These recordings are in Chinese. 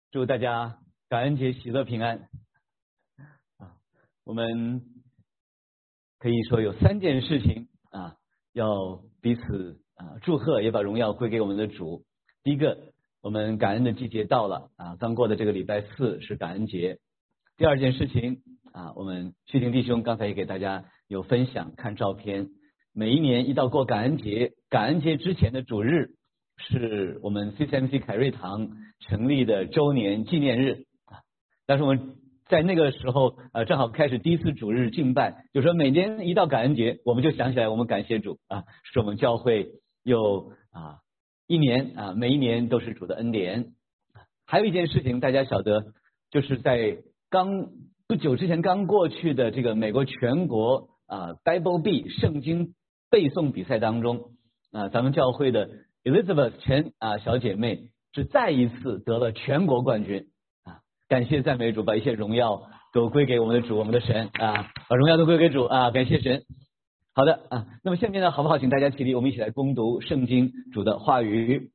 祝大家感恩节喜乐平安啊！我们可以说有3件事情啊，要彼此祝贺，也把荣耀归给我们的主。第一个，我们感恩的季节到了啊，刚过的这个礼拜4是感恩节。第二件事情啊，我们旭婷弟兄刚才也给大家有分享，看照片，每一年一到过感恩节，感恩节之前的主日是我们 CCMC 凯瑞堂成立的周年纪念日啊。但是我们在那个时候正好开始第一次主日敬拜，就说每年一到感恩节，我们就想起来我们感谢主啊，是我们教会有一年每一年都是主的恩典。还有一件事情大家晓得，就是在不久之前刚过去的这个美国全国Bible Bee 圣经背诵比赛当中咱们教会的 Elizabeth 陈小姐妹是再一次得了全国冠军感谢赞美主，把一切荣耀都归给我们的主，我们的神把荣耀都归给主感谢神。好的那么下面呢，好不好请大家起立，我们一起来攻读圣经主的话语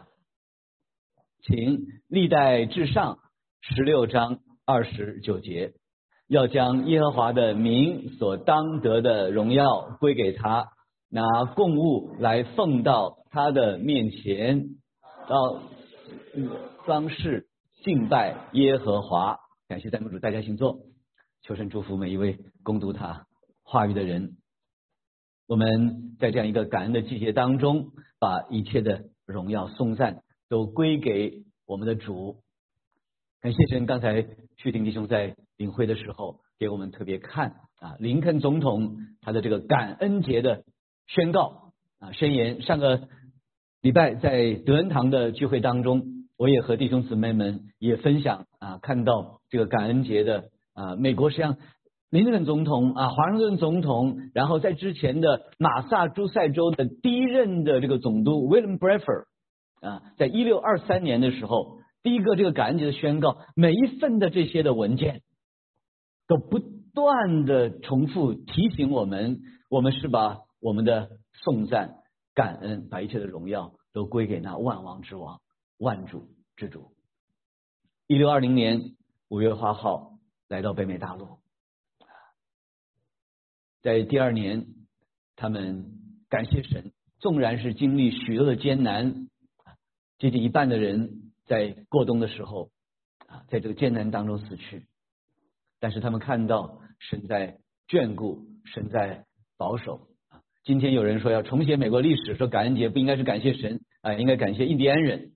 请历代至上16章29节，要将耶和华的名所当得的荣耀归给他，拿供物来奉到他的面前，到方式敬拜耶和华。感谢赞美主，大家请坐，求神祝福每一位攻读他话语的人。我们在这样一个感恩的季节当中，把一切的荣耀颂赞都归给我们的主。感谢神，刚才旭婷弟兄在领会的时候给我们特别看林肯总统他的这个感恩节的宣告宣言。上个礼拜在德恩堂的聚会当中，我也和弟兄姊妹们也分享看到这个感恩节的美国实际上林肯总统华盛顿总统，然后在之前的马萨诸塞州的第一任的这个总督 William Bradford在1623年的时候，第一个这个感恩节的宣告，每一份的这些的文件都不断的重复提醒我们，我们是把我们的颂赞感恩，把一切的荣耀都归给那万王之王万主之主。1620年5月8号来到北美大陆，在第2年他们感谢神，纵然是经历许多的艰难，接近一半的人在过冬的时候在这个艰难当中死去，但是他们看到神在眷顾，神在保守今天有人说要重写美国历史，说感恩节不应该是感谢神应该感谢印第安人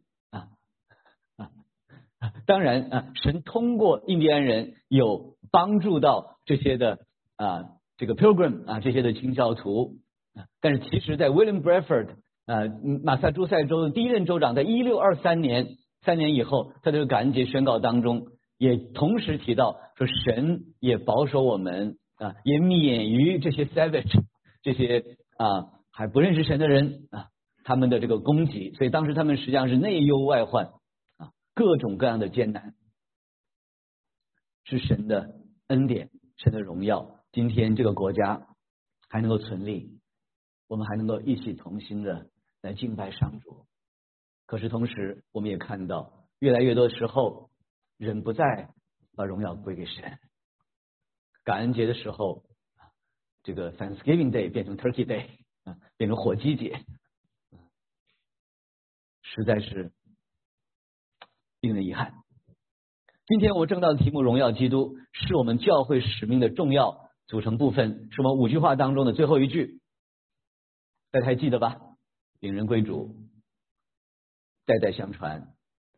当然神通过印第安人有帮助到这些的这个 Pilgrim 这些的清教徒但是其实在 William Bradford马萨诸塞州的第一任州长，在1623年3年以后，在这个感恩节宣告当中也同时提到说，神也保守我们也免于这些 savage 这些还不认识神的人他们的这个攻击，所以当时他们实际上是内忧外患各种各样的艰难，是神的恩典，神的荣耀。今天这个国家还能够存立，我们还能够一起同心的来敬拜上主。可是同时我们也看到越来越多时候人不再把荣耀归给神。感恩节的时候这个 Thanksgiving Day 变成 Turkey Day 变成火鸡节，实在是令人遗憾。今天我正道的题目荣耀基督，是我们教会使命的重要组成部分，是我们5句话当中的最后一句，大家还记得吧？领人归主，代代相传，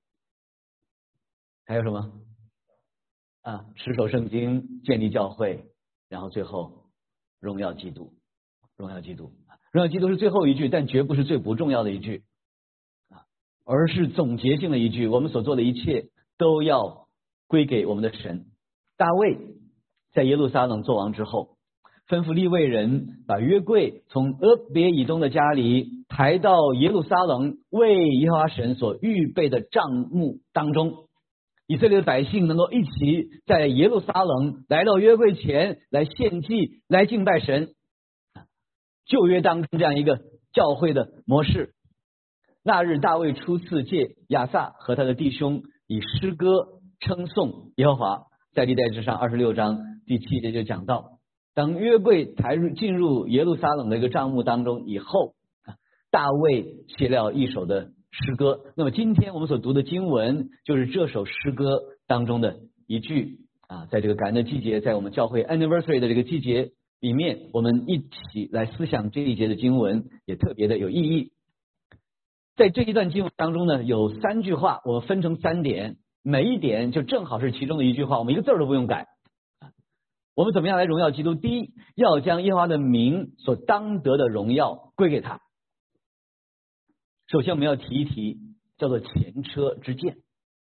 还有什么持守圣经，建立教会，然后最后荣耀基督。荣耀基督，荣耀基督是最后一句，但绝不是最不重要的一句而是总结性的一句，我们所做的一切都要归给我们的神。大卫在耶路撒冷做王之后，吩咐利未人把约柜从俄别以东的家里抬到耶路撒冷为耶和华神所预备的帐幕当中，以色列的百姓能够一起在耶路撒冷来到约柜前来献祭，来敬拜神。旧约当中这样一个教会的模式。那日大卫初次借亚萨和他的弟兄以诗歌称颂耶和华。在历代志上26章第7节就讲到，当约柜进入耶路撒冷的一个帐幕当中以后，大卫写了一首的诗歌。那么今天我们所读的经文就是这首诗歌当中的一句在这个感恩的季节，在我们教会 anniversary 的这个季节里面，我们一起来思想这一节的经文，也特别的有意义。在这一段经文当中呢，有3句话，我分成3点，每一点就正好是其中的一句话，我们一个字都不用改。我们怎么样来荣耀基督？第一，要将耶和华的名所当得的荣耀归给他。首先我们要提一提叫做前车之鉴。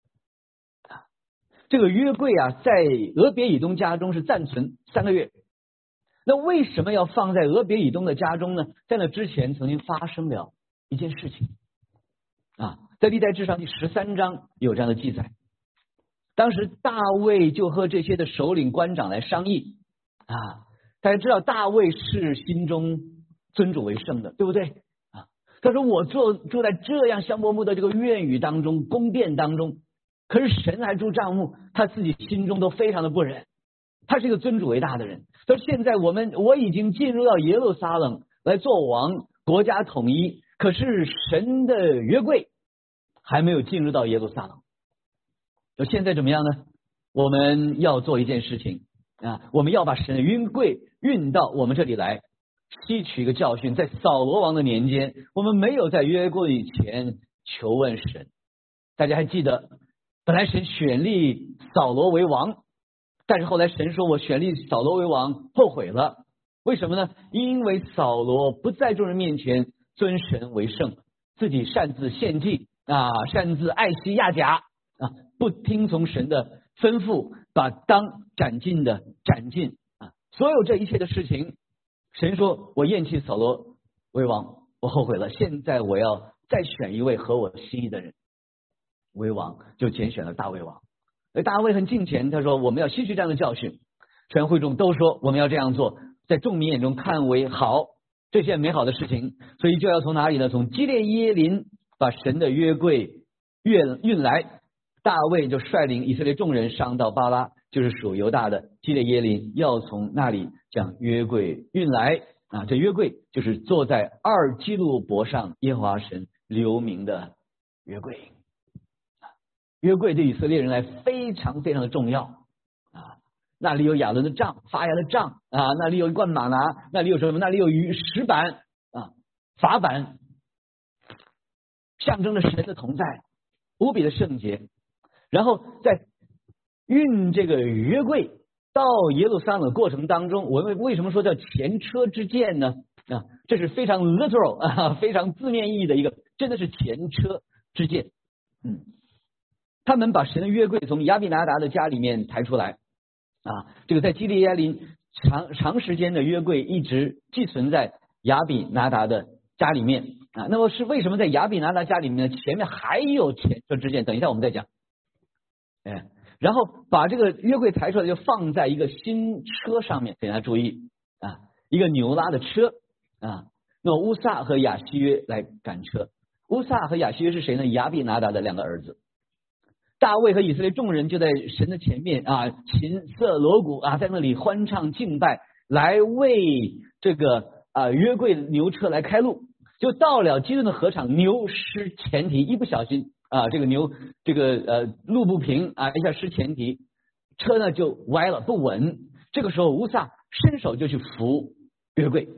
这个约柜在俄别以东家中是暂存3个月。那为什么要放在俄别以东的家中呢？在那之前曾经发生了一件事情在历代志上第13章有这样的记载。当时大卫就和这些的首领官长来商议大家知道大卫是心中尊主为圣的，对不对他说我住在这样香柏木的这个院宇当中，宫殿当中，可是神来住帐幕，他自己心中都非常的不忍。他是一个尊主为大的人。他说现在我已经进入到耶路撒冷来做王，国家统一，可是神的约柜还没有进入到耶路撒冷。现在怎么样呢？我们要做一件事情我们要把神的约柜运到我们这里来，吸取一个教训。在扫罗王的年间，我们没有在约柜以前求问神。大家还记得，本来神选立扫罗为王，但是后来神说我选立扫罗为王后悔了。为什么呢？因为扫罗不在众人面前尊神为圣，自己擅自献祭擅自爱惜亚甲不听从神的吩咐，把当斩尽的斩尽所有这一切的事情，神说我厌弃扫罗为王，我后悔了，现在我要再选一位合我心意的人为王，就拣选了大卫王。大卫很敬虔，他说我们要吸取这样的教训，全会众都说我们要这样做，在众民眼中看为好，这些美好的事情，所以就要从哪里呢？从基列耶琳把神的约柜运来。大卫就率领以色列众人上到巴拉，就是属犹大的基列耶琳，要从那里将约柜运来这约柜就是坐在2基路伯上耶和华神留名的约柜。约柜对以色列人来非常非常的重要那里有亚伦的杖，发芽的杖那里有一罐玛拿，那里有什么？那里有石板法板，象征着神的同在，无比的圣洁。然后在运这个约柜到耶路撒冷的过程当中，我们为什么说叫前车之鉴呢？这是非常 literal 非常字面意义的一个，真的是前车之鉴。他们把神的约柜从亚比拿达的家里面抬出来这个在基利亚林长时间的约柜一直寄存在亚比拿达的家里面那么是为什么在亚比拿达家里面呢？前面还有前车之鉴，等一下我们再讲。然后把这个约柜抬出来，就放在一个新车上面，大家注意一个牛拉的车那么乌撒和亚西约来赶车。乌撒和亚西约是谁呢？亚比拿达的2个儿子。大卫和以色列众人就在神的前面琴瑟锣鼓在那里欢唱敬拜，来为这个约柜牛车来开路。就到了基顿的禾场，牛失前蹄，一不小心这个牛路不平一下失前蹄，车呢就歪了不稳。这个时候乌撒伸手就去扶约柜。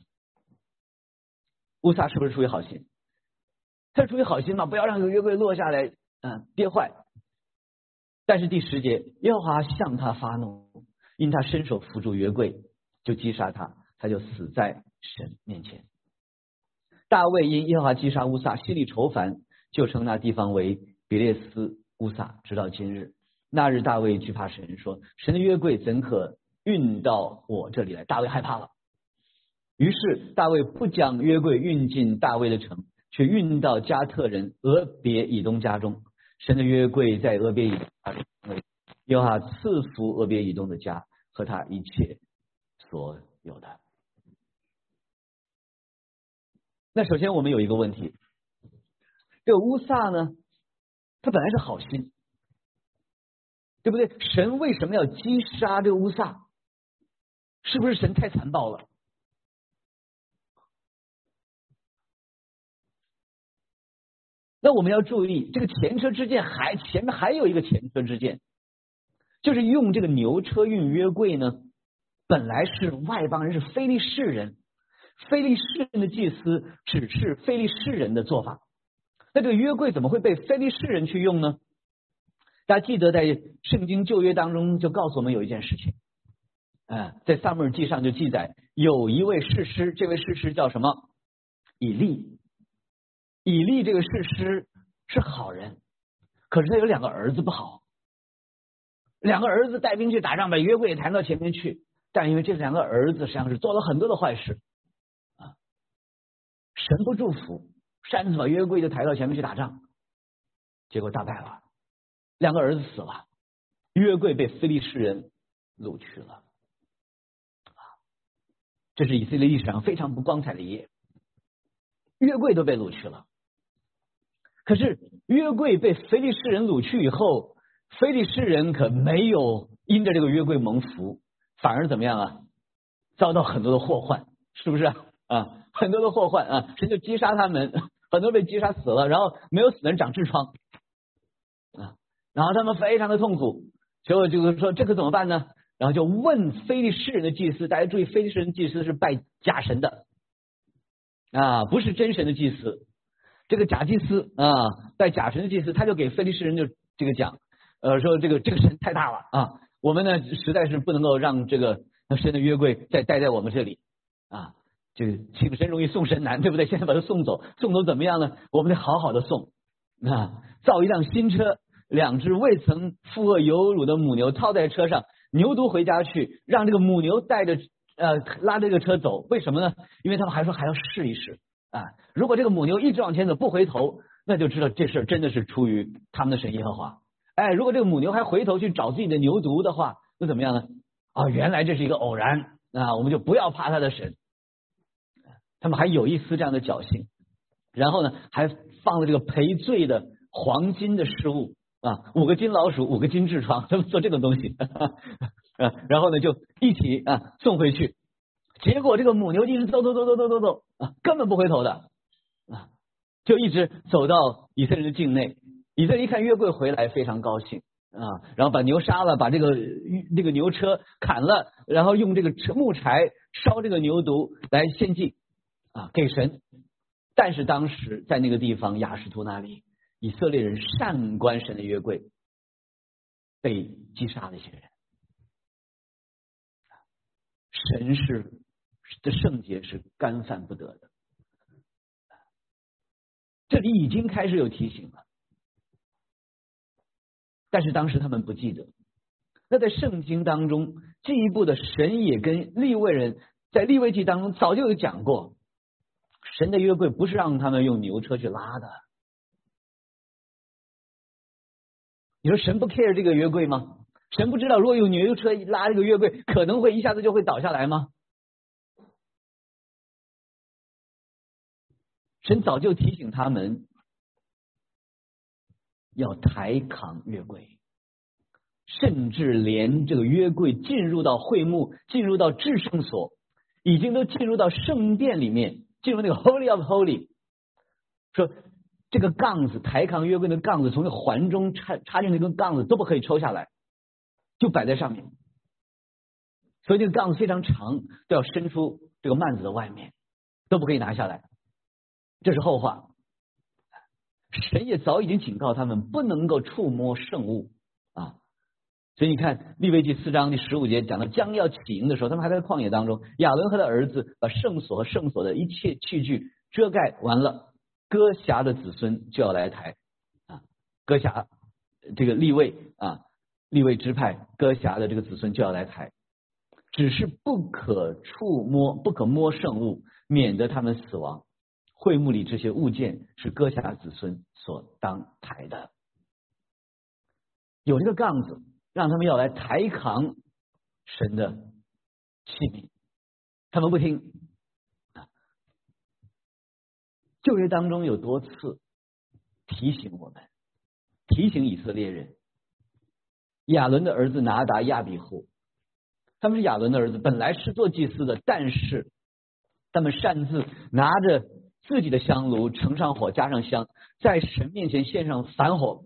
乌撒是不是出于好心？他是出于好心嘛，不要让这个约柜落下来跌坏。但是第10节，耶和华向他发怒，因他伸手扶住约柜，就击杀他，他就死在神面前。大卫因耶和华击杀乌撒，心里愁烦，就称那地方为比列斯乌撒，直到今日。那日大卫惧怕神，说神的约柜怎可运到我这里来？大卫害怕了。于是大卫不将约柜运进大卫的城，却运到加特人俄别以东家中。神的约柜在俄别以东家中，耶和华赐福俄别以东的家和他一切所有的。那首先我们有一个问题，这个乌撒呢，他本来是好心对不对？神为什么要击杀这个乌撒？是不是神太残暴了？那我们要注意，这个前车之鉴前面还有一个前车之鉴，就是用这个牛车运约柜呢，本来是外邦人，是非利士人，非利士人的祭司只是非利士人的做法。那这个约柜怎么会被非利士人去用呢？大家记得在圣经旧约当中就告诉我们有一件事情，在撒母耳记上就记载，有一位士师，这位士师叫什么？以利。以利这个士师是好人，可是他有2个儿子不好，2个儿子带兵去打仗，把约柜也抬到前面去，但因为这2个儿子实际上是做了很多的坏事啊，神不祝福，擅自把约柜就抬到前面去打仗，结果大败了，2个儿子死了，约柜被非利士人掳去了，这是以色列历史上非常不光彩的一页，约柜都被掳去了。可是约柜被非利士人掳去以后，非利士人可没有因着这个约柜蒙福，反而怎么样啊？遭到很多的祸患，是不是啊？很多的祸患啊，神就击杀他们，很多被击杀死了，然后没有死的人长痔疮啊，然后他们非常的痛苦，结果就是说这可怎么办呢？然后就问非利士人的祭司，大家注意，非利士人祭司是拜假神的啊，不是真神的祭司。这个假祭司啊，拜假神的祭司，他就给非利士人就这个讲，说这个神太大了啊，我们呢实在是不能够让这个神的约柜再待在我们这里啊，这个请神容易送神难，对不对？现在把他送走怎么样呢？我们得好好的送啊，造一辆新车，2只未曾负荷有乳的母牛套在车上，牛犊回家去，让这个母牛带着拉着这个车走，为什么呢？因为他们还说还要试一试。如果这个母牛一直往前走不回头，那就知道这事儿真的是出于他们的神耶和华。如果这个母牛还回头去找自己的牛犊的话，那怎么样呢？原来这是一个偶然啊，我们就不要怕他的神。他们还有一丝这样的侥幸，然后呢，还放了这个赔罪的黄金的饰物5个金老鼠，5个金痔疮，他们做这个东西然后呢就一起送回去。结果这个母牛一直走根本不回头的就一直走到以色列的境内。以色列一看约柜回来，非常高兴然后把牛杀了，把这个牛车砍了，然后用这个木柴烧这个牛犊来献祭给神。但是当时在那个地方亚实突那里，以色列人擅观神的约柜，被击杀了一些人。神的圣洁是干犯不得的，这里已经开始有提醒了，但是当时他们不记得。那在圣经当中进一步的，神也跟利未人在利未记当中早就有讲过，神的约柜不是让他们用牛车去拉的。你说神不 care 这个约柜吗？神不知道如果用牛车拉这个约柜，可能会一下子就会倒下来吗？神早就提醒他们要抬扛约柜，甚至连这个约柜进入到会幕，进入到至圣所，已经都进入到圣殿里面，进入那个 Holy of Holy， 说这个杠子，抬扛约柜的杠子从那环中插进那根杠子都不可以抽下来，就摆在上面，所以这个杠子非常长，都要伸出这个幔子的外面，都不可以拿下来。这是后话，神也早已经警告他们不能够触摸圣物所以你看利未记4章第15节讲到将要起营的时候，他们还在旷野当中，亚伦和他的儿子把圣所和圣所的一切器具遮盖完了，哥辖的子孙就要来抬哥辖这个利未支派哥辖的这个子孙就要来抬，只是不可触摸，不可摸圣物，免得他们死亡。会幕里这些物件是哥辖子孙所当抬的，有这个杠子让他们要来抬扛神的器皿，他们不听。旧约当中有多次提醒我们，提醒以色列人亚伦的儿子拿达、亚比户，他们是亚伦的儿子，本来是做祭司的，但是他们擅自拿着自己的香炉，盛上火，加上香，在神面前献上反火。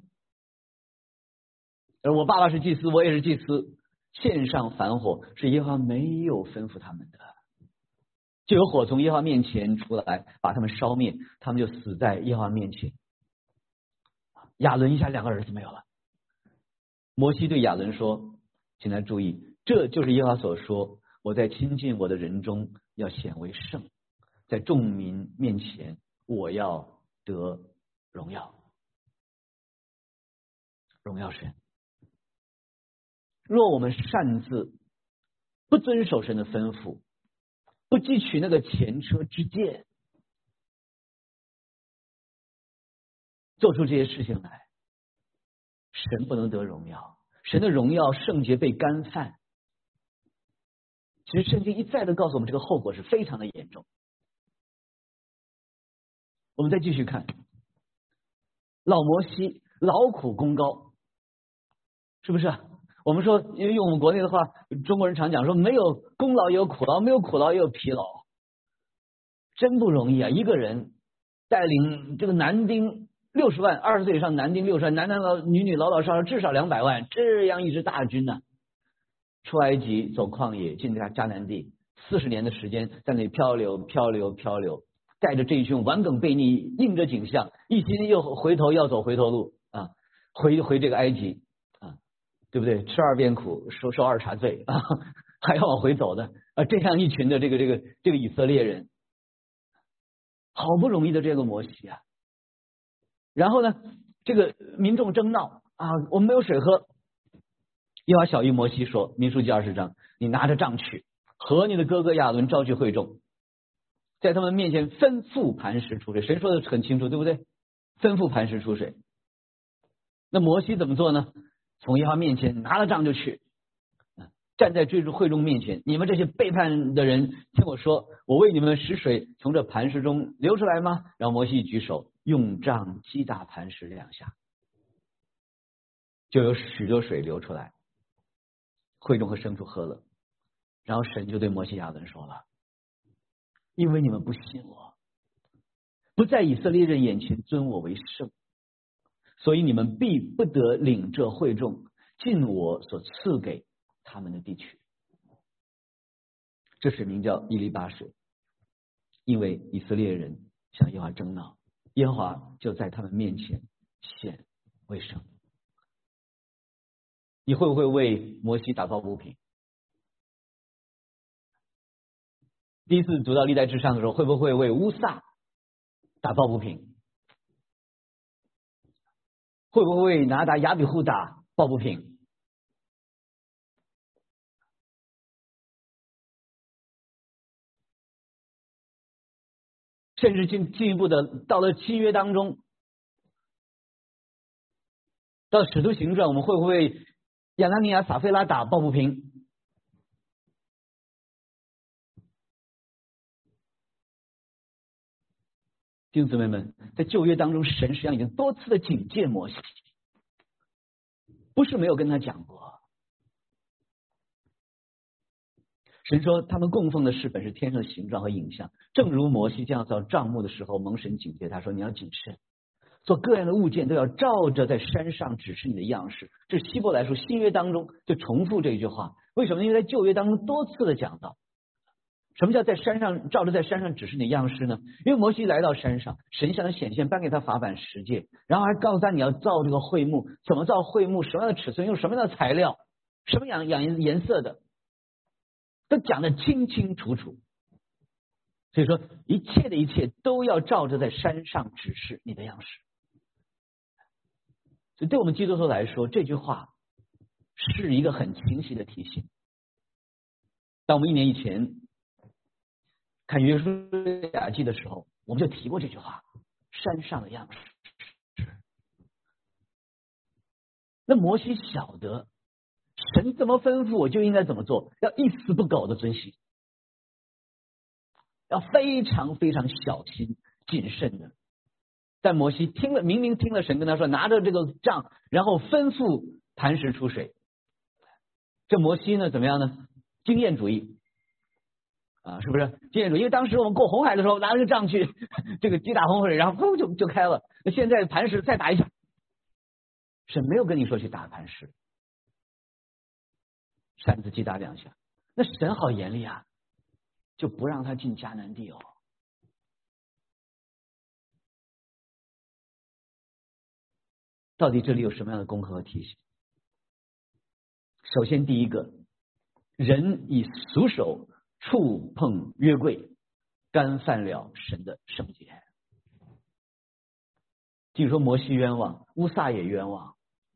而我爸爸是祭司，我也是祭司，献上反火是耶和华没有吩咐他们的，就有火从耶和华面前出来，把他们烧灭，他们就死在耶和华面前。亚伦一下2个儿子没有了。摩西对亚伦说，请大家注意，这就是耶和华所说，我在亲近我的人中要显为圣，在众民面前我要得荣耀。荣耀神。若我们擅自不遵守神的吩咐，不汲取那个前车之鉴，做出这些事情来，神不能得荣耀，神的荣耀圣洁被干犯。其实圣经一再的告诉我们，这个后果是非常的严重。我们再继续看，老摩西劳苦功高，是不是？我们说，因为用我们国内的话，中国人常讲说，没有功劳也有苦劳，没有苦劳也有疲劳，真不容易啊！一个人带领这个男丁60万，20岁以上男丁60万，男女女老少至少200万，这样一支大军呢，出埃及走旷野，进迦南地，40年的时间在那里漂流，带着这一群顽梗悖逆，应着景象，一心又回头要走回头路啊，回这个埃及啊，对不对？吃2遍苦，受2茬罪啊，还要往回走的啊，这样一群的这个以色列人，好不容易的这个摩西啊，然后呢，这个民众争闹啊，我们没有水喝。耶和华晓谕摩西说，民数记20章，你拿着杖去，和你的哥哥亚伦招聚会众，在他们面前吩咐磐石出水。神说的很清楚，对不对？吩咐磐石出水。那摩西怎么做呢？从耶和华面前拿了杖就去，站在会众面前，你们这些背叛的人，听我说，我为你们使水从这磐石中流出来吗？然后摩西举手，用杖击打磐石2下，就有许多水流出来，会众和牲畜喝了。然后神就对摩西亚伦说了，因为你们不信我，不在以色列人眼前尊我为圣，所以你们必不得领这会众进我所赐给他们的地区。这水名叫伊利巴水，因为以色列人向耶和华争闹，耶和华就在他们面前显为圣。你会不会为摩西打抱不平？第一次读到历代志上的时候，会不会为乌撒打抱不平？会不会为拿达、亚比户打抱不平？甚至进一步的，到了新约当中，到使徒行传，我们会不会亚拿尼亚、撒非拉打抱不平？弟兄姊妹们，在旧约当中，神实际上已经多次的警戒摩西，不是没有跟他讲过。神说他们供奉的是本是天上的形状和影像，正如摩西建造帐幕的时候，蒙神警戒他说，你要谨慎，做各样的物件都要照着在山上指示你的样式。这是希伯来书新约当中就重复这一句话。为什么？因为在旧约当中多次的讲到，什么叫在山上照着在山上指示你的样式呢？因为摩西来到山上，神向他显现，颁给他法版10诫，然后还告诉他你要造这个会幕，怎么造会幕，什么样的尺寸，用什么样的材料，什么样颜色的，都讲得清清楚楚。所以说一切的一切都要照着在山上指示你的样式。所以对我们基督徒来说，这句话是一个很清晰的提醒。当我们1年以前看约书亚记的时候，我们就提过这句话，山上的样式。那摩西晓得神怎么吩咐我就应该怎么做，要一丝不苟的遵行，要非常非常小心谨慎的。但摩西明明听了神跟他说拿着这个杖，然后吩咐磐石出水， 这摩西呢怎么样呢？经验主义啊，是不是经验主义？因为当时我们过红海的时候拿着个杖去这个击打洪水，然后砰就开了。那现在磐石再打一下，神没有跟你说去打磐石，扇子击打2下，那神好严厉啊，就不让他进迦南地哦。到底这里有什么样的功课和提醒？首先第一个，人以俗手触碰约柜，干犯了神的圣洁。据说摩西冤枉，乌撒也冤枉。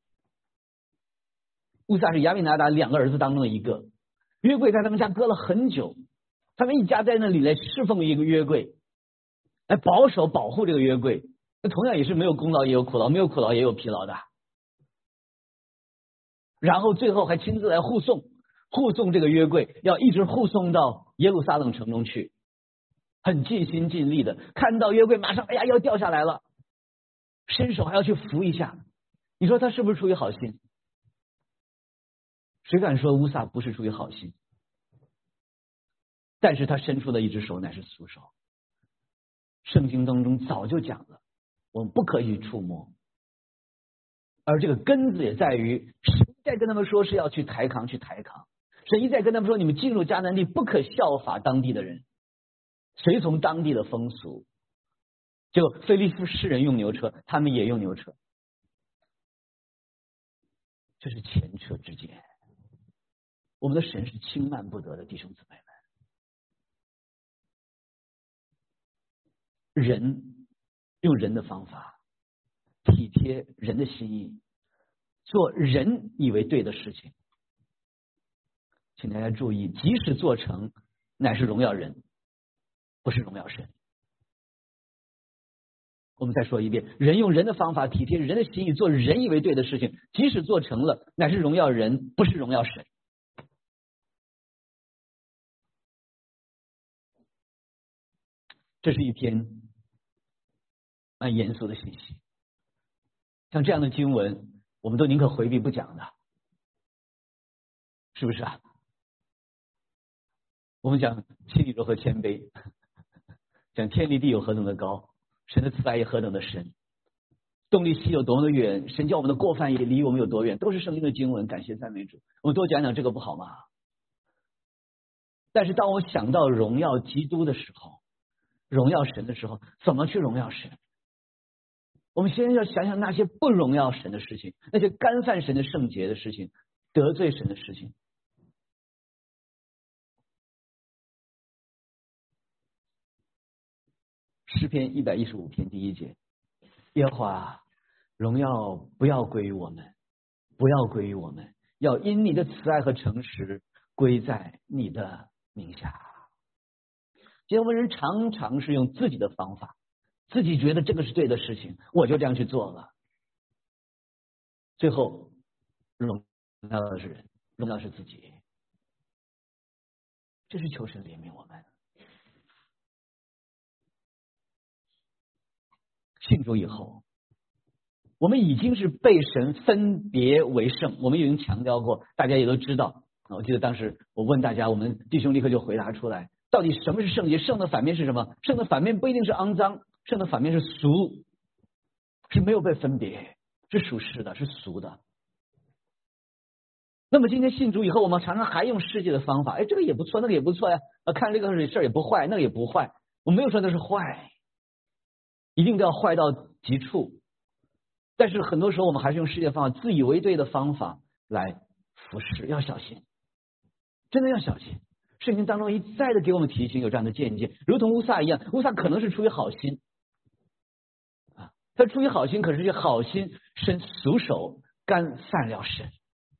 乌撒是亚米拿达2个儿子当中的一个，约柜在他们家搁了很久，他们一家在那里来侍奉一个约柜，来保守保护这个约柜。那同样也是没有功劳也有苦劳，没有苦劳也有疲劳的。然后最后还亲自来护送这个约柜，要一直护送到耶路撒冷城中去，很尽心尽力的。看到约柜马上哎呀要掉下来了，伸手还要去扶一下，你说他是不是出于好心？谁敢说乌撒不是出于好心？但是他伸出的一只手乃是俗手。圣经当中早就讲了，我们不可以触摸。而这个根子也在于，神一再跟他们说是要去抬扛，神一再跟他们说，你们进入迦南地不可效法当地的人，随从当地的风俗。就非利士人用牛车，他们也用牛车，这是前车之鉴。我们的神是轻慢不得的，弟兄姊妹们。人用人的方法，体贴人的心意，做人以为对的事情。请大家注意，即使做成，乃是荣耀人，不是荣耀神。我们再说一遍，人用人的方法，体贴人的心意，做人以为对的事情，即使做成了，乃是荣耀人，不是荣耀神。这是一篇蛮严肃的信息，像这样的经文我们都宁可回避不讲的，是不是啊？我们讲心里柔和谦卑，讲天离地有何等的高，神的慈爱也何等的深，东离西有多么的远，神叫我们的过犯也离我们有多远，都是圣经的经文，感谢赞美主。我们多讲讲这个不好吗？但是当我想到荣耀基督的时候，荣耀神的时候，怎么去荣耀神？我们先要想想那些不荣耀神的事情，那些干犯神的圣洁的事情，得罪神的事情。诗篇115篇第1节，耶和华，荣耀不要归于我们，不要归于我们，要因你的慈爱和诚实归在你的名下。今天我们人常常是用自己的方法，自己觉得这个是对的事情，我就这样去做了，最后荣耀的是人，荣耀是自己。这是求神怜悯我们。信主以后，我们已经是被神分别为圣，我们已经强调过，大家也都知道。我记得当时我问大家，我们弟兄立刻就回答出来，到底什么是圣洁？圣的反面是什么？圣的反面不一定是肮脏，圣的反面是俗，是没有被分别，是属实的，是俗的。那么今天信主以后，我们常常还用世界的方法，哎，这个也不错，那个也不错呀，看这个事儿也不坏，那个也不坏。我没有说那是坏，一定都要坏到极处。但是很多时候我们还是用世界方法，自以为对的方法来服侍，要小心，真的要小心。圣经当中一再的给我们提醒有这样的见解，如同乌撒一样，乌撒可能是出于好心啊，他出于好心，可是这好心伸俗手，干犯了神。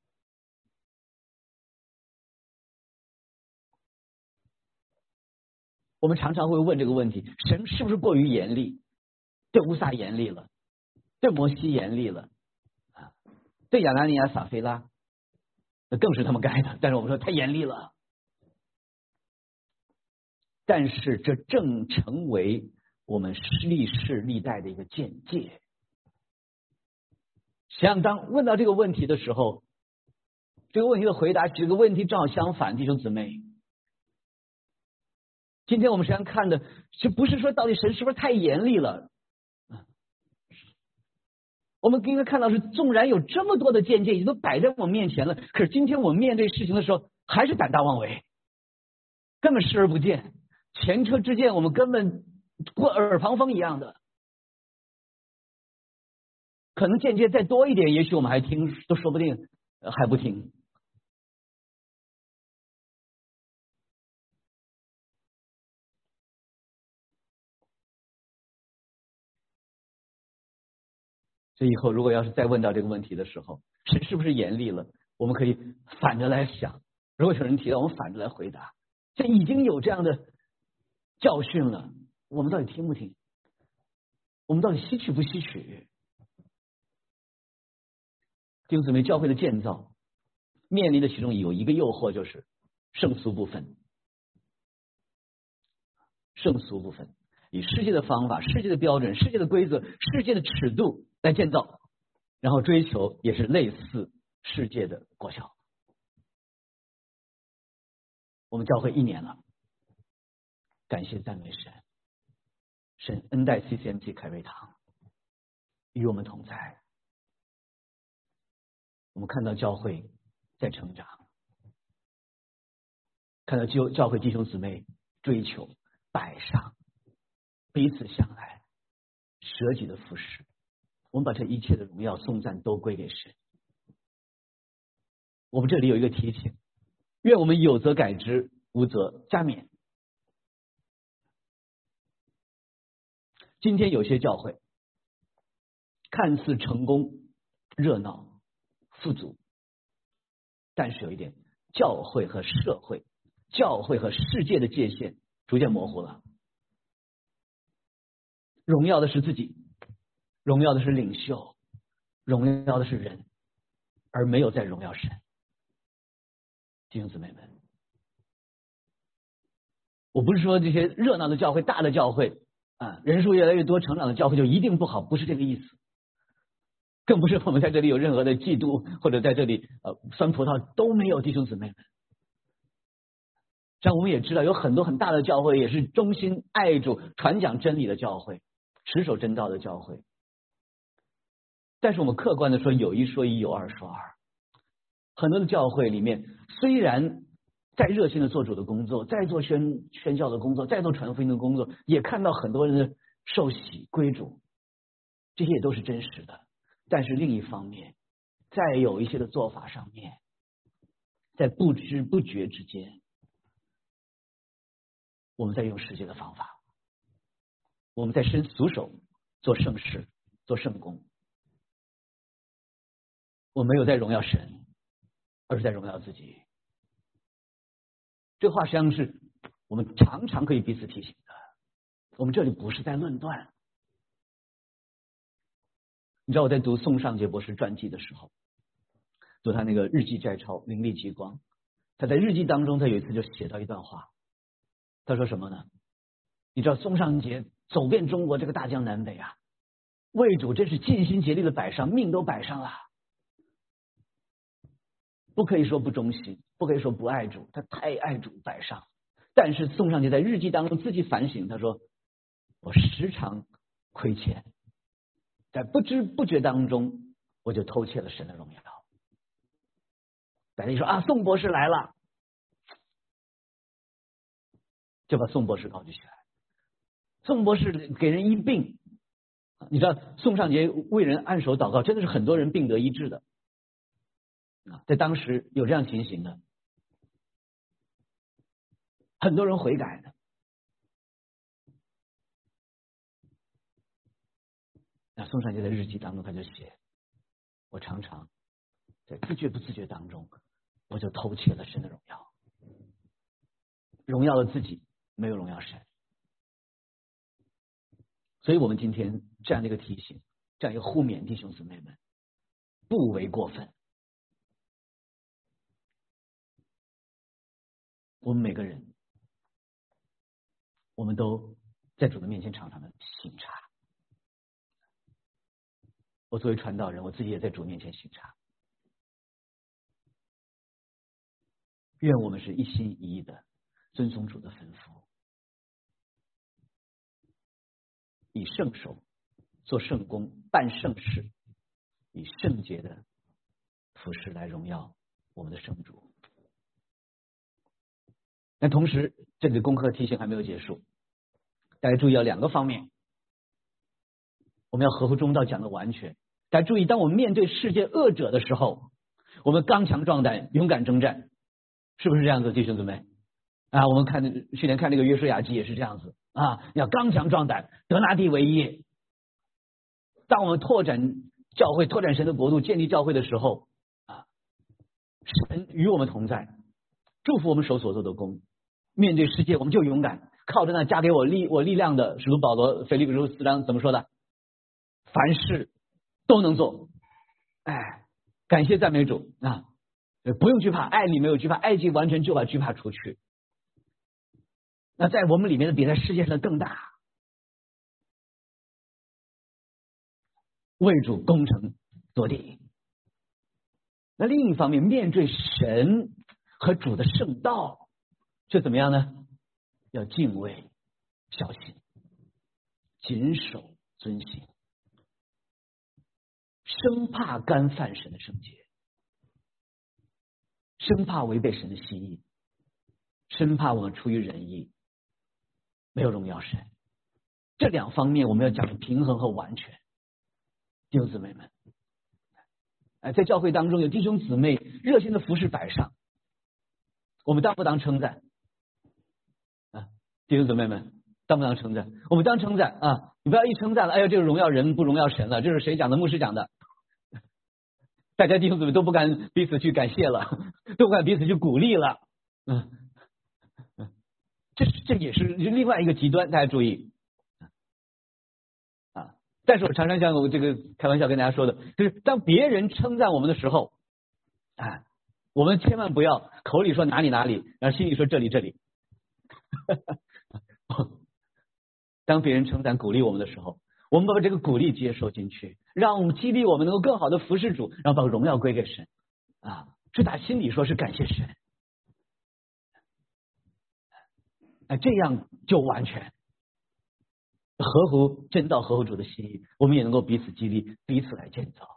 我们常常会问这个问题，神是不是过于严厉？对乌撒严厉了，对摩西严厉了啊，对亚拿尼亚撒非拉那更是他们该的，但是我们说太严厉了。但是这正成为我们历世历代的一个见解。想当问到这个问题的时候， 这个问题的回答，这个问题正好相反，弟兄姊妹。今天我们实际上看的，这不是说到底神是不是太严厉了？我们应该看到是，纵然有这么多的见解已经都摆在我们面前了，可是今天我们面对事情的时候，还是胆大妄为，根本视而不见，前车之鉴我们根本过耳旁风一样的。可能见解再多一点，也许我们还听，都说不定还不听。所以以后如果要是再问到这个问题的时候，神是不是严厉了？我们可以反着来想。如果有人提到，我们反着来回答。这已经有这样的教训了，我们到底听不听？我们到底吸取不吸取？弟兄姊妹，教会的建造面临的其中有一个诱惑，就是圣俗不分。圣俗不分，以世界的方法、世界的标准、世界的规则、世界的尺度来建造，然后追求也是类似世界的果效。我们教会1年了，感谢赞美神，神恩待 CCMT 凯瑞堂，与我们同在。我们看到教会在成长，看到教会弟兄姊妹追求摆上，彼此相爱，舍己的服侍。我们把这一切的荣耀颂赞都归给神。我们这里有一个提醒，愿我们有则改之，无则加勉。今天有些教会看似成功、热闹、富足，但是有一点，教会和社会、教会和世界的界限逐渐模糊了。荣耀的是自己，荣耀的是领袖，荣耀的是人，而没有在荣耀神。弟兄姊妹们，我不是说这些热闹的教会、大的教会人数越来越多、成长的教会就一定不好，不是这个意思。更不是我们在这里有任何的嫉妒，或者在这里酸葡萄都没有。弟兄姊妹们，像我们也知道，有很多很大的教会也是忠心爱主、传讲真理的教会，持守真道的教会。但是我们客观的说，有一说一，有二说二。很多的教会里面，虽然在热心的做主的工作，在做宣教的工作，在做传福音的工作，也看到很多人的受洗归主，这些也都是真实的。但是另一方面，在有一些的做法上面，在不知不觉之间，我们在用世界的方法，我们在伸俗手做圣事、做圣功。我没有在荣耀神，而是在荣耀自己。这话实际上是我们常常可以彼此提醒的。我们这里不是在论断。你知道我在读宋尚杰博士传记的时候，读他那个日记摘抄灵力极光，他在日记当中，他有一次就写到一段话，他说什么呢？你知道宋尚杰走遍中国这个大江南北啊，为主真是尽心竭力的摆上，命都摆上了，不可以说不忠心，不可以说不爱主，他太爱主摆上。但是宋尚杰在日记当中自己反省，他说我时常亏欠，在不知不觉当中我就偷窃了神的荣耀。大家一说宋博士来了，就把宋博士高举起来。宋博士给人医病，你知道宋尚杰为人按手祷告，真的是很多人病得医治的。在当时有这样情形的，很多人悔改的。那宋尚杰在日记当中他就写，我常常在自觉不自觉当中，我就偷窃了神的荣耀，荣耀了自己，没有荣耀神。所以我们今天这样的一个提醒，这样一个互勉，弟兄姊妹们，不为过分。我们每个人，我们都在主的面前常常的省察。我作为传道人，我自己也在主面前省察。 愿我们是一心一意的遵从主的吩咐，以圣手做圣工，办圣事，以圣洁的服事来荣耀我们的圣主。但同时，这里的功课提醒还没有结束，大家注意到2个方面，我们要合乎中道讲的完全。大家注意，当我们面对世界恶者的时候，我们刚强壮胆，勇敢征战，是不是这样子，弟兄姊妹？啊，我们去年看那个约书亚记也是这样子啊，要刚强壮胆，得拿地为业。当我们拓展教会、拓展神的国度、建立教会的时候啊，神与我们同在，祝福我们手所做的工。面对世界，我们就勇敢，靠着那加给我力量的，使徒保罗腓立比书4章怎么说的？凡事都能做。哎，感谢赞美主啊！不用惧怕，爱里没有惧怕，爱既完全就把惧怕除去。那在我们里面的比在世界上更大，为主攻城夺地。那另一方面，面对神和主的圣道，这怎么样呢？要敬畏、小心、谨守、遵行，生怕干犯神的圣洁，生怕违背神的心意，生怕我们出于仁义没有荣耀神。这2方面我们要讲平衡和完全。弟兄姊妹们，在教会当中有弟兄姊妹热心的服侍摆上，我们当不当称赞啊？弟兄姊妹们，当不当称赞？我们当称赞啊！你不要一称赞了，哎呀，这个荣耀人不荣耀神了，这是谁讲的？牧师讲的。大家弟兄姊妹都不敢彼此去感谢了，都不敢彼此去鼓励了。这也是另外一个极端，大家注意啊！但是我常常像我这个开玩笑跟大家说的，就是当别人称赞我们的时候，我们千万不要口里说哪里哪里，然后心里说这里这里。当别人称赞鼓励我们的时候，我们把这个鼓励接受进去，让我们激励我们能够更好的服侍主，然后把荣耀归给神啊！是打心里说是感谢神，这样就完全合乎真道，合乎主的心意，我们也能够彼此激励，彼此来建造。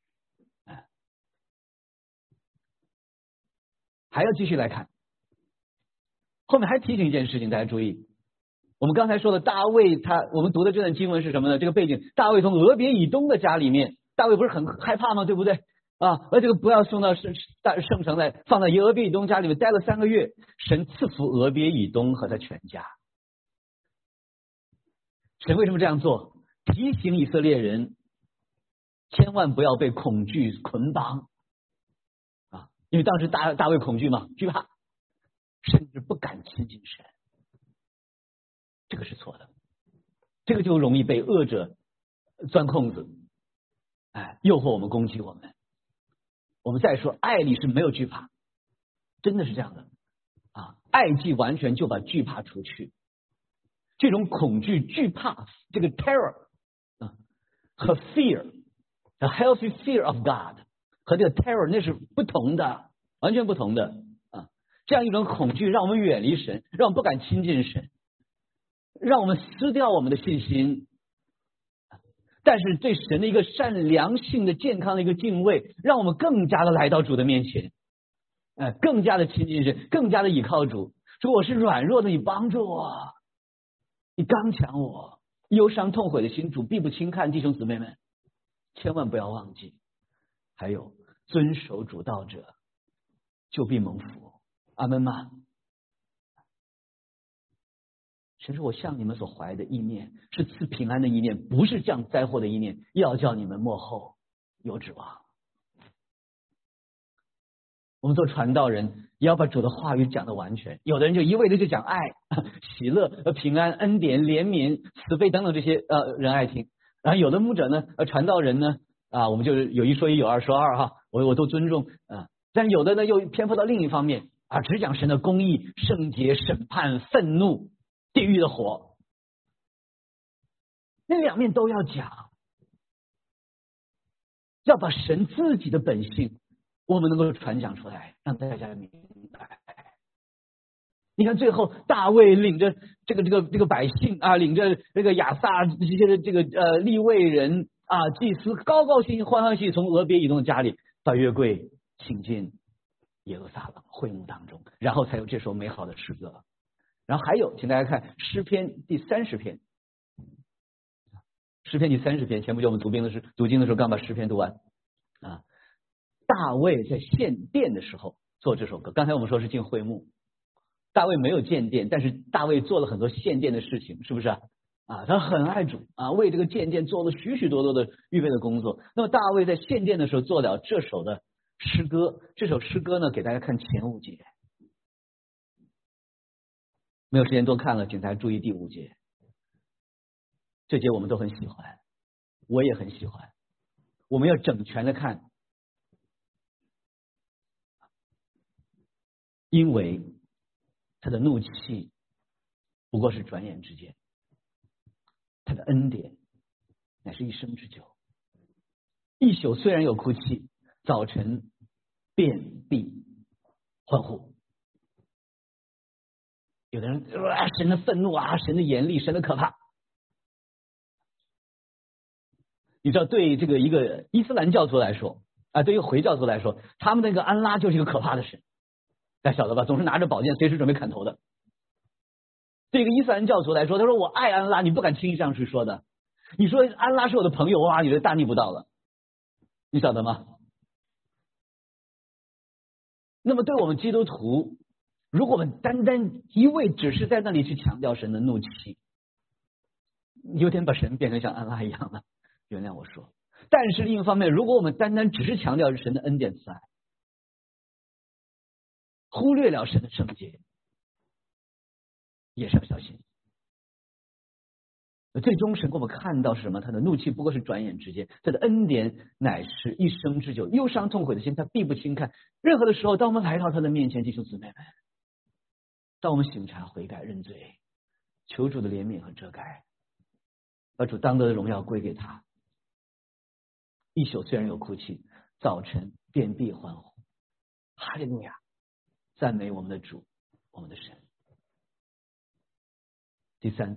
还要继续来看，后面还提醒一件事情，大家注意。我们刚才说的大卫，我们读的这段经文是什么呢？这个背景，大卫从俄别以东的家里面，大卫不是很害怕吗？对不对啊？而这个不要送到圣城来，放在俄别以东家里面待了3个月，神赐福俄别以东和他全家。神为什么这样做？提醒以色列人千万不要被恐惧捆绑啊！因为当时大卫恐惧嘛，惧怕，甚至不敢亲近神。这个是错的，这个就容易被恶者钻空子，诱惑我们，攻击我们。我们再说，爱里是没有惧怕，真的是这样的啊！爱既完全就把惧怕除去，这种恐惧、惧怕，这个 terror 和 fear，a healthy fear of God 和这个 terror 那是不同的，完全不同的啊！这样一种恐惧让我们远离神，让我们不敢亲近神，让我们撕掉我们的信心，但是对神的一个善良性的健康的一个敬畏，让我们更加的来到主的面前，更加的亲近神，更加的倚靠主。主，我是软弱的，你帮助我，你刚强我，忧伤痛悔的心主必不轻看。弟兄姊妹们，千万不要忘记，还有遵守主道者就必蒙福。阿们吗？神说，我向你们所怀的意念是赐平安的意念，不是降灾祸的意念，要叫你们末后有指望。我们做传道人也要把主的话语讲得完全，有的人就一味的就讲爱、喜乐、平安、恩典、怜悯、慈悲等等这些人爱听，然后有的牧者呢传道人呢我们就有一说一，有二说二哈，我都尊重但有的呢又偏颇到另一方面只讲神的公义、圣洁、审判、愤怒、地狱的火，那2面都要讲，要把神自己的本性我们能够传讲出来，让大家明白。 你看最后大卫领着这个百姓啊，领着这个亚撒这些的利未人啊，祭司高高兴兴欢欢喜喜从俄别以东的家里把约柜请进耶路撒冷会幕当中，然后才有这首美好的诗歌。然后还有，请大家看诗篇第30篇。诗篇第30篇，前不久我们读经的时候刚把诗篇读完啊。大卫在献殿的时候做这首歌，刚才我们说是进会幕，大卫没有建殿，但是大卫做了很多献殿的事情，是不是啊？他很爱主啊，为这个建殿做了许许多多的预备的工作。那么大卫在献殿的时候做了这首的诗歌，这首诗歌呢，给大家看前5节，没有时间多看了，请大家注意第5节。这节我们都很喜欢，我也很喜欢，我们要整全的看，因为他的怒气不过是转眼之间，他的恩典乃是一生之久。一宿虽然有哭泣，早晨便必欢呼。有的人神的愤怒啊，神的严厉，神的可怕。你知道，对这个一个伊斯兰教徒来说啊，对于回教徒来说，他们那个安拉就是一个可怕的神，大家晓得吧？总是拿着宝剑，随时准备砍头的。对一个伊斯兰教徒来说，他说我爱安拉，你不敢轻易这样去说的。你说安拉是我的朋友，哇，你这大逆不道了，你晓得吗？那么对我们基督徒，如果我们单单一味只是在那里去强调神的怒气，有点把神变成像安拉一样了，原谅我说。但是另一方面，如果我们单单只是强调神的恩典慈爱，忽略了神的圣洁，也是要小心。最终神给我们看到是什么？他的怒气不过是转眼之间，他的恩典乃是一生之久。忧伤痛悔的心他必不轻看。任何的时候，当我们来到他的面前，弟兄姊妹们，当我们醒察悔改认罪，求主的怜悯和遮盖，把主当得的荣耀归给他。一宿虽然有哭泣，早晨便必欢呼。哈利路亚，赞美我们的主，我们的神。第三，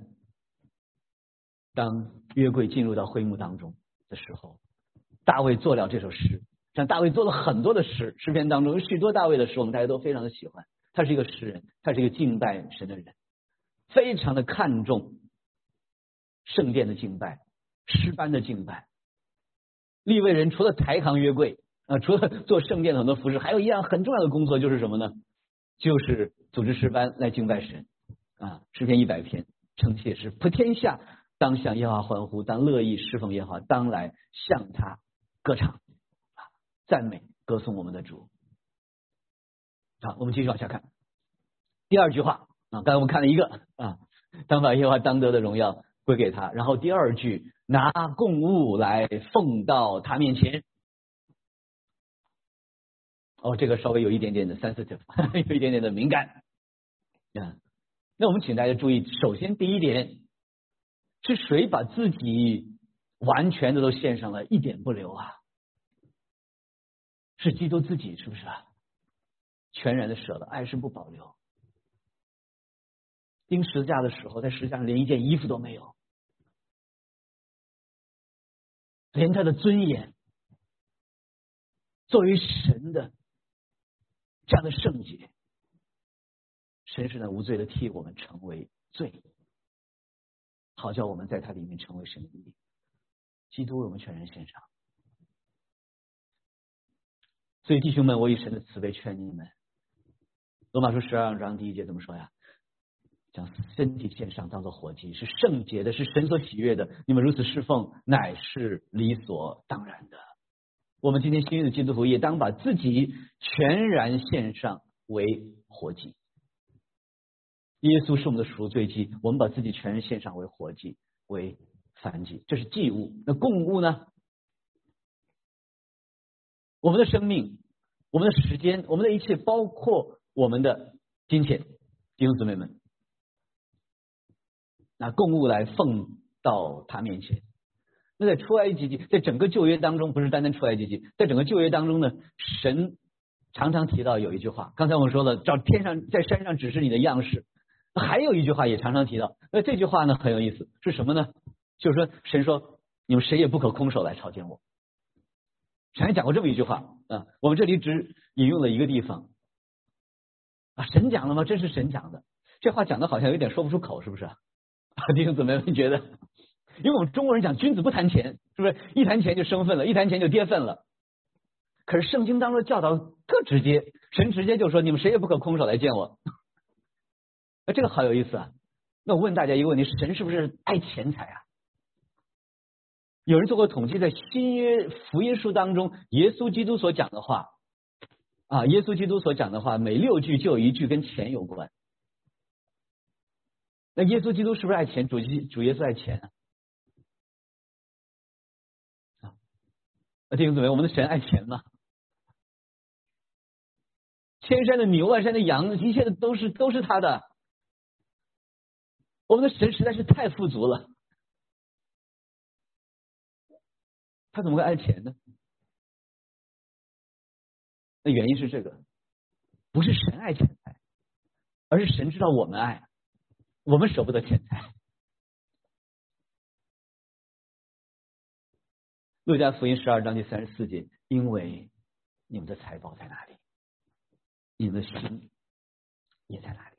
当约柜进入到会幕当中的时候，大卫做了这首诗。像大卫做了很多的诗，诗篇当中有许多大卫的诗，我们大家都非常的喜欢。他是一个诗人，他是一个敬拜神的人，非常的看重圣殿的敬拜，诗班的敬拜。利未人除了抬扛约柜除了做圣殿的很多服饰，还有一样很重要的工作就是什么呢？就是组织诗班来敬拜神诗篇100篇称谢诗，普天下当向耶和华欢呼，当乐意侍奉耶和华，当来向他歌唱赞美歌颂我们的主。好，我们继续往下看第2句话刚才我们看了一个当把耶和华当得的荣耀归给他。然后第2句，拿供物来奉到他面前。这个稍微有一点点的 sensitive 有一点点的敏感那我们请大家注意，首先第一点是谁把自己完全的都献上了，一点不留是基督自己，是不是全然的舍了，爱是不保留。钉十字架的时候，在十字架上连一件衣服都没有，连他的尊严作为神的这样的圣洁，神是无罪的替我们成为罪，好叫我们在他里面成为神的义。基督为我们全然献上。所以弟兄们，我以神的慈悲劝你们，罗马书12章第1节怎么说呀？将身体献上当作活祭，是圣洁的，是神所喜悦的，你们如此侍奉，乃是理所当然的。我们今天新约的基督徒也当把自己全然献上为活祭。耶稣是我们的赎罪祭，我们把自己全然献上为活祭，为燔祭，这是祭物。那供物呢？我们的生命，我们的时间，我们的一切，包括我们的金钱，弟兄姊妹们，拿供物来奉到他面前。那在出埃及记，在整个旧约当中，不是单单出埃及记，在整个旧约当中呢，神常常提到有一句话，刚才我们说了，照天上在山上指示你的样式，还有一句话也常常提到。那这句话呢很有意思，是什么呢？就是说神说你们谁也不可空手来朝见我。神还讲过这么一句话啊，我们这里只引用了一个地方啊，神讲了吗？这是神讲的，这话讲的好像有点说不出口，是不是啊？弟兄姊妹们觉得，因为我们中国人讲君子不谈钱，是不是？一谈钱就生分了，一谈钱就跌份了。可是圣经当中的教导更直接，神直接就说你们谁也不可空手来见我。这个好有意思啊。那我问大家一个问题，神是不是爱钱财啊？有人做过统计，在新约福音书当中，耶稣基督所讲的话啊，耶稣基督所讲的话，每6句就有1句跟钱有关。那耶稣基督是不是爱钱？主耶稣爱钱啊？弟兄姊妹，我们的神爱钱吗？千山的牛，万山的羊，一切的都是他的。我们的神实在是太富足了，他怎么会爱钱呢？那原因是这个，不是神爱钱财，而是神知道我们爱，我们舍不得钱财。路加福音12章第34节，因为你们的财宝在哪里，你们的心也在哪里。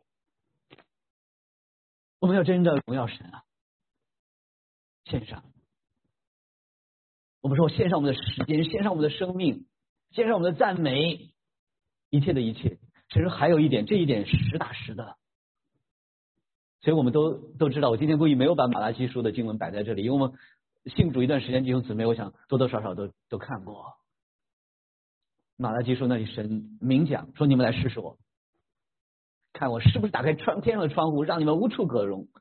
我们要真的荣耀神啊，献上。我们说献上我们的时间，献上我们的生命，献上我们的赞美，一切的一切。其实还有一点，这一点实打实的。所以我们都知道，我今天故意没有把马拉基书的经文摆在这里，因为我们信主一段时间弟兄姊妹，我想多多少少都看过。马拉基书那里神明讲说，你们来试试我，看我是不是打开天上的窗户，让你们无处可容。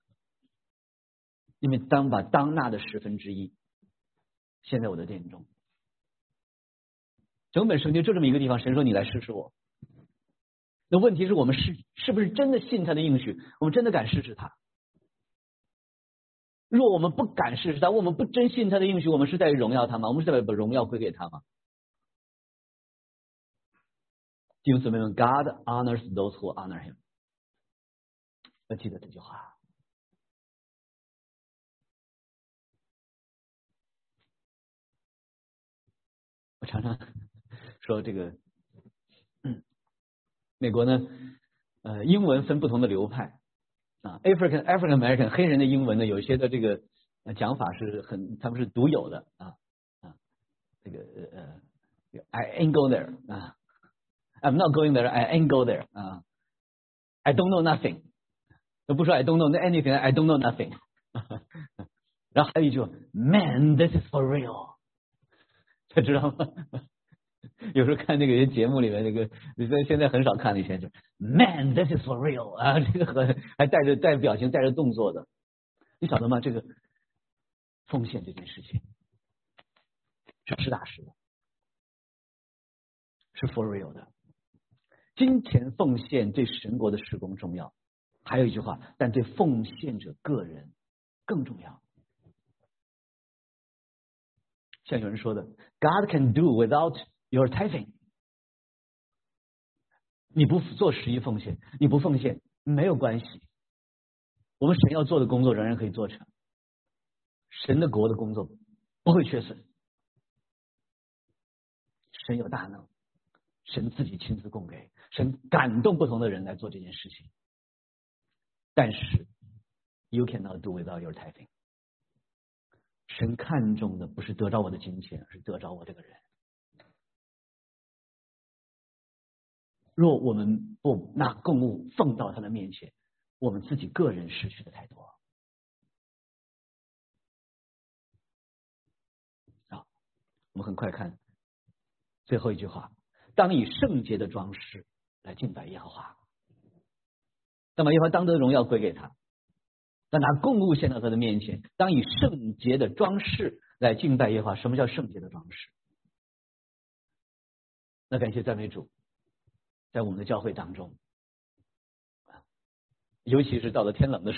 你们当把当纳的1/10献在我的殿中。整本圣经就这么一个地方，神说你来试试我。那问题是我们是不是真的信他的应许？我们真的敢试试他？若我们不敢试试他，我们不真信他的应许，我们是在荣耀他吗？我们是在把荣耀归给他吗？弟兄姊妹们 ，God honors those who honor him。要记得这句话。我常常说这个，美国呢，英文分不同的流派啊 ，African American 黑人的英文呢，有一些的这个讲法是他们是独有的这个I ain't go there 啊 ，I'm not going there, I ain't go there 啊 ，I don't know nothing， 都不说 I don't know anything, I don't know nothing 然后还有一句 Man, this is for real， 他知道吗？有时候看那个节目里面那个，现在很少看，以前就 Man, this is for real 啊，这个还带表情、带着动作的，你晓得吗？这个奉献这件事情是实打实的，是 for real 的。金钱奉献对神国的事工重要，还有一句话，但对奉献者个人更重要。像有人说的 ，God can do without your tithing。你不做11奉献，你不奉献没有关系，我们神要做的工作仍然可以做成，神的国的工作不会缺损，神有大能，神自己亲自供给，神感动不同的人来做这件事情。但是 you cannot do without your tithing。神看重的不是得着我的金钱，而是得着我这个人。若我们不拿供物奉到他的面前，我们自己个人失去的太多。好，我们很快看最后一句话：当以圣洁的装饰来敬拜耶和华，那么耶和华当得荣耀归给他。当拿供物献到他的面前，当以圣洁的装饰来敬拜耶和华。什么叫圣洁的装饰？那感谢赞美主，在我们的教会当中，尤其是到了天冷的时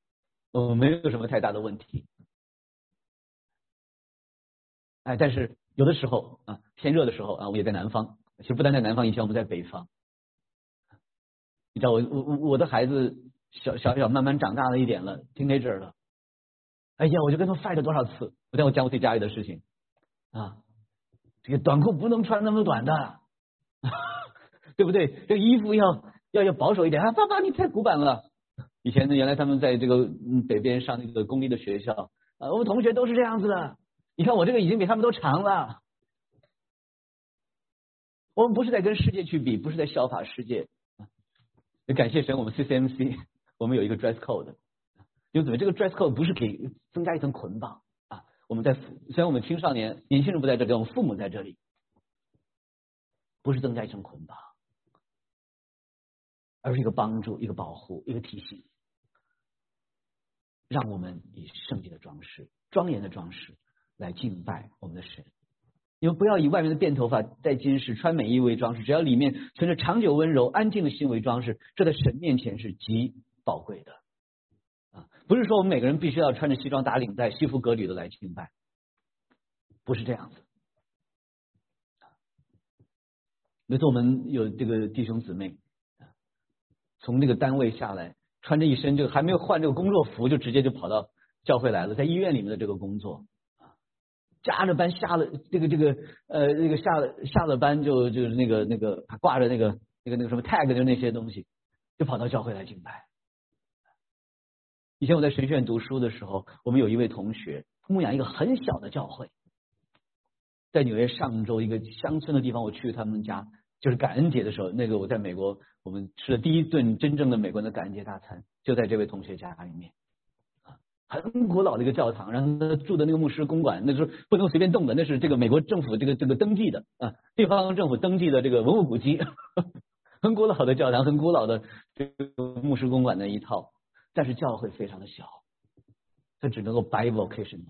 候，没有什么太大的问题。但是有的时候啊，天热的时候啊，我也在南方。其实不单在南方，以前我们在北方。你知道我的孩子小慢慢长大了一点了，teenager 了。哎呀，我就跟他 fight 多少次。我讲我自己家里的事情啊，这个短裤不能穿那么短的，对不对？这个衣服要保守一点啊！爸爸你太古板了。以前呢，原来他们在这个北边上那个公立的学校啊，我们同学都是这样子的。你看我这个已经比他们都长了。我们不是在跟世界去比，不是在效法世界。感谢神，我们 CCMC 我们有一个 dress code。因为怎么这个 dress code 不是给增加一层捆绑啊？我们虽然我们青少年年轻人不在这里，我们父母在这里，不是增加一层捆绑，而是一个帮助、一个保护、一个提醒，让我们以圣洁的装饰、庄严的装饰来敬拜我们的神。你们不要以外面的辫头发、戴金饰、穿美衣为装饰，只要里面存着长久温柔、安静的心为装饰，这在神面前是极宝贵的。不是说我们每个人必须要穿着西装打领带、西服革履的来敬拜，不是这样子。那次我们有这个弟兄姊妹从那个单位下来，穿着一身这个还没有换这个工作服，就直接就跑到教会来了，在医院里面的这个工作，加着班下了下了班就是那个挂着那个什么 tag 的那些东西，就跑到教会来敬拜。以前我在神学院读书的时候，我们有一位同学牧养一个很小的教会，在纽约上州一个乡村的地方，我去他们家，就是感恩节的时候，那个我在美国，我们吃的第一顿真正的美国人的感恩节大餐，就在这位同学家里面，很古老的一个教堂，然后他住的那个牧师公馆，那时候不能随便动的，那是这个美国政府这个登记的啊，地方政府登记的这个文物古迹，很古老的教堂，很古老的这个牧师公馆的一套。但是教会非常的小，他只能够 bivocational，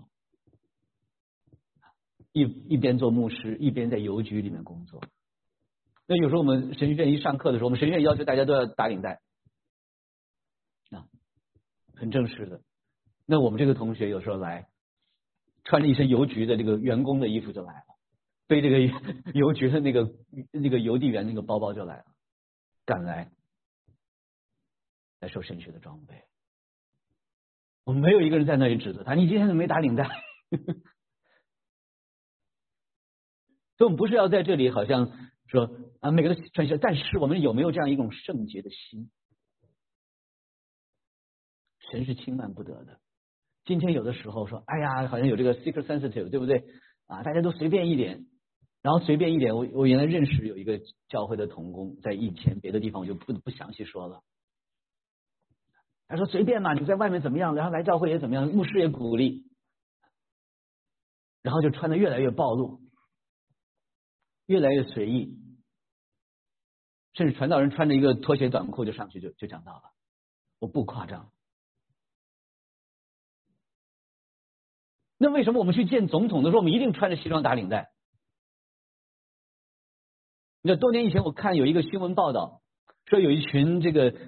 一边做牧师，一边在邮局里面工作。那有时候我们神学院一上课的时候，我们神学院要求大家都要打领带啊，很正式的。那我们这个同学有时候来，穿着一身邮局的这个员工的衣服就来了，背这个邮局的那个邮递员那个包包就来了，赶来受神学的装备。我们没有一个人在那里指责他，你今天怎么没打领带？所以我们不是要在这里好像说啊，每个人穿但是我们有没有这样一种圣洁的心？神是轻慢不得的。今天有的时候说，哎呀，好像有这个 seeker sensitive， 对不对啊？大家都随便一点，然后随便一点。我原来认识有一个教会的同工，在以前别的地方我就不详细说了。他说随便嘛，你在外面怎么样，然后来教会也怎么样，牧师也鼓励，然后就穿得越来越暴露，越来越随意，甚至传道人穿着一个拖鞋短裤就上去就讲道了，我不夸张。那为什么我们去见总统的时候，我们一定穿着西装打领带？你知道多年以前我看有一个新闻报道，说有一群这个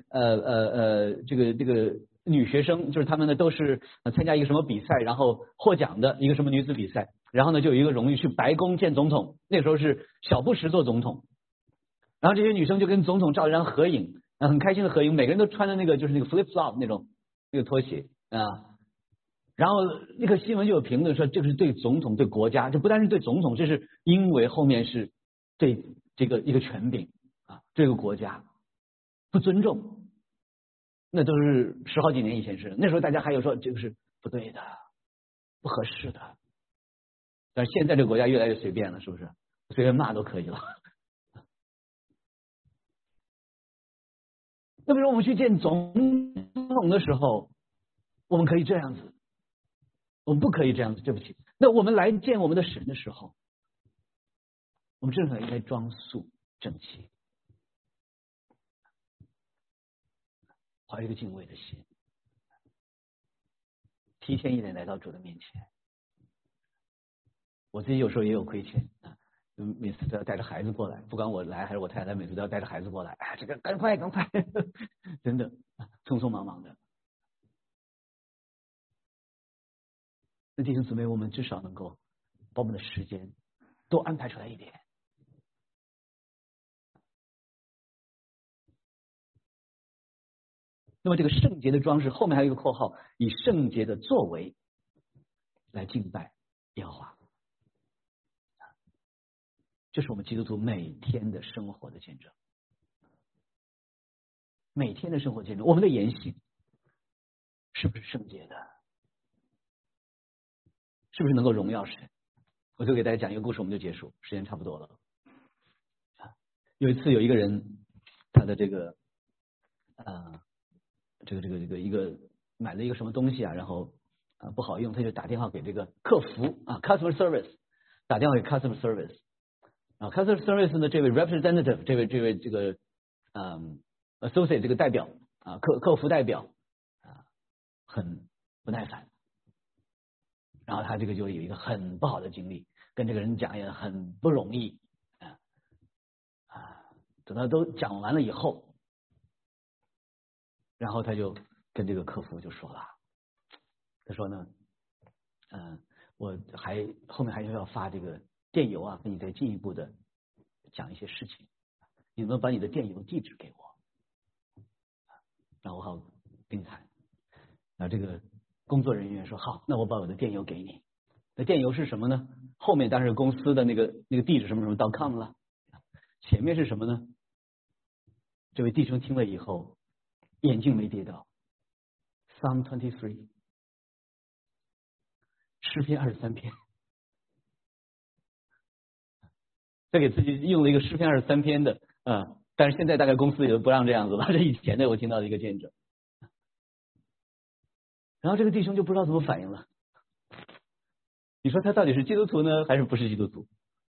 女学生，就是他们呢都是参加一个什么比赛，然后获奖的一个什么女子比赛，然后呢就有一个荣誉去白宫见总统，那时候是小布什做总统，然后这些女生就跟总统照一张合影，很开心的合影，每个人都穿着那个就是那个 flip flop 那种那个拖鞋啊，然后那个新闻就有评论说这个是对总统对国家，这不单是对总统，这是因为后面是对这个一个权柄啊，这个国家不尊重，那都是10好几年以前是，那时候大家还有说这个是不对的，不合适的，但是现在这个国家越来越随便了，是不是？随便骂都可以了。那比如我们去见总统的时候，我们可以这样子，我们不可以这样子，对不起。那我们来见我们的神的时候，我们正好应该装束整齐，怀一个敬畏的心，提前一点来到主的面前。我自己有时候也有亏欠啊，每次都要带着孩子过来，不管我来还是我太太，每次都要带着孩子过来。哎，这个赶快，真的匆匆忙忙的。那弟兄姊妹，我们至少能够把我们的时间多安排出来一点。那么这个圣洁的装饰后面还有一个括号，以圣洁的作为来敬拜耶和华。这是我们基督徒每天的生活的见证，每天的生活见证，我们的言行是不是圣洁的？是不是能够荣耀神？我就给大家讲一个故事，我们就结束，时间差不多了。有一次有一个人，他的这个一个买了一个什么东西啊，然后不好用，他就打电话给这个客服啊 ，customer service， 打电话给 customer service。啊 ，customer service 呢，这位 representative， 这位这个associate 这个代表啊，客服代表啊，很不耐烦，然后他这个就有一个很不好的经历，跟这个人讲也很不容易等他都讲完了以后，然后他就跟这个客服就说了，他说呢，我后面还要发这个电邮啊，跟你再进一步的讲一些事情，你能不能把你的电邮地址给我，然后我好跟你谈。然后这个工作人员说好，那我把我的电邮给你。那电邮是什么呢？后面当然是公司的那个地址什么什么 .com 了，前面是什么呢？这位弟兄听了以后眼镜没跌到 Psalm 23，诗篇23篇，他给自己用了一个诗篇23篇的但是现在大概公司也不让这样子了，这以前的我听到的一个见证。然后这个弟兄就不知道怎么反应了，你说他到底是基督徒呢，还是不是基督徒？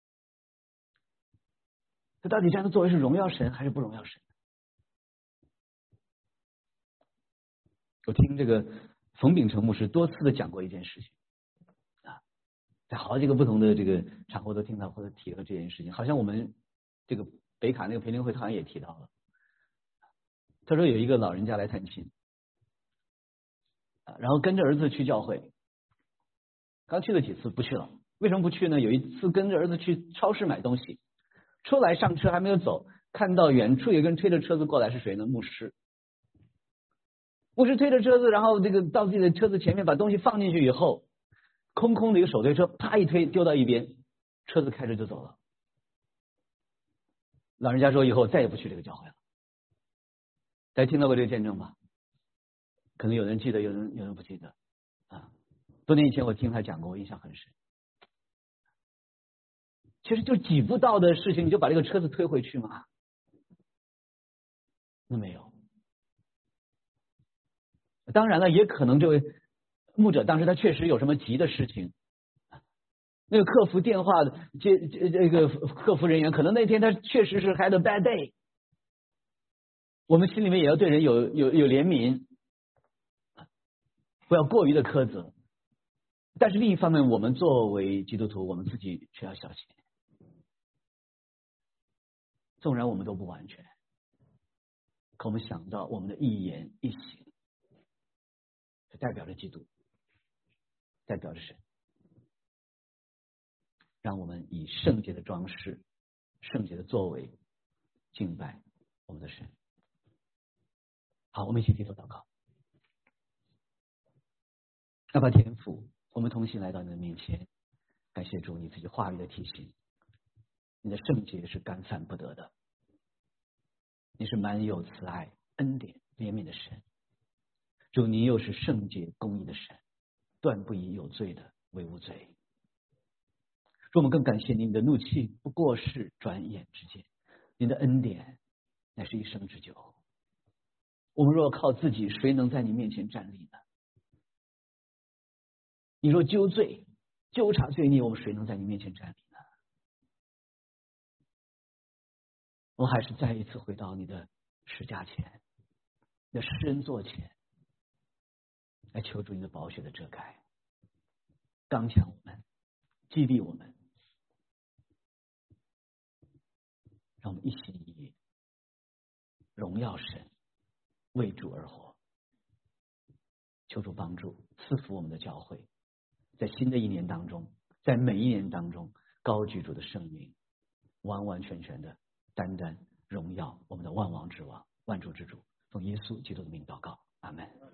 他到底这样的作为是荣耀神还是不荣耀神？我听这个冯秉成牧师多次的讲过一件事情在好几个不同的这个场合都听到或者提到这件事情，好像我们这个北卡那个培灵会好像也提到了。他说有一个老人家来探亲然后跟着儿子去教会，刚去了几次不去了，为什么不去呢？有一次跟着儿子去超市买东西，出来上车还没有走，看到远处有个人推着车子过来，是谁呢？牧师推着车子，然后这个到自己的车子前面把东西放进去以后，空空的一个手推车啪一推丢到一边，车子开着就走了。老人家说以后再也不去这个教会了。大家听到过这个见证吧？可能有人记得，有人不记得多年以前我听他讲过，我印象很深。其实就几步到的事情，你就把这个车子推回去吗？那没有。当然了，也可能这位牧者当时他确实有什么急的事情，那个客服电话这个客服人员可能那天他确实是 had a bad day， 我们心里面也要对人有怜悯，不要过于的苛责。但是另一方面，我们作为基督徒，我们自己却要小心。纵然我们都不完全，可我们想到我们的一言一行，代表着基督，代表着神，让我们以圣洁的装饰、圣洁的作为敬拜我们的神。好，我们一起低头祷告。阿爸天父，我们同心来到你的面前，感谢主你自己话语的提醒，你的圣洁是干犯不得的，你是满有慈爱、恩典、怜悯的神。主，你又是圣洁公义的神，断不以有罪的为无罪。主，我们更感谢你，你的怒气不过是转眼之间，你的恩典乃是一生之久。我们若靠自己，谁能在你面前站立呢？你若纠察罪孽，我们谁能在你面前站立呢？我们还是再一次回到你的十架前，你的施恩座前，来求助你的宝血的遮盖，刚强我们，激励我们，让我们一心一意荣耀神，为主而活。求主帮助赐福我们的教会，在新的一年当中，在每一年当中， 高举主的圣名，完完全全的单单荣耀我们的万王之王、万主之主，奉耶稣基督的名祷告，阿门。